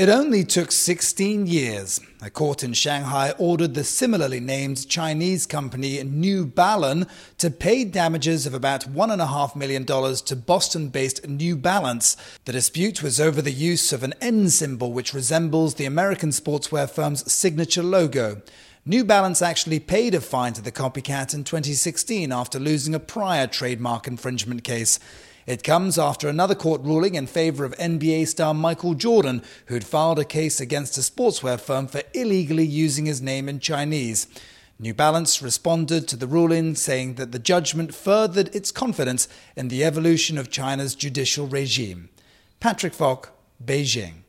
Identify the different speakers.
Speaker 1: It only took 16 years. A court in Shanghai ordered the similarly named Chinese company New Balance to pay damages of about $1.5 million to Boston-based New Balance. The dispute was over the use of an N symbol which resembles the American sportswear firm's signature logo. New Balance actually paid a fine to the copycat in 2016 after losing a prior trademark infringement case. It comes after another court ruling in favor of NBA star Michael Jordan, who'd filed a case against a sportswear firm for illegally using his name in Chinese. New Balance responded to the ruling, saying that the judgment furthered its confidence in the evolution of China's judicial regime. Patrick Falk, Beijing.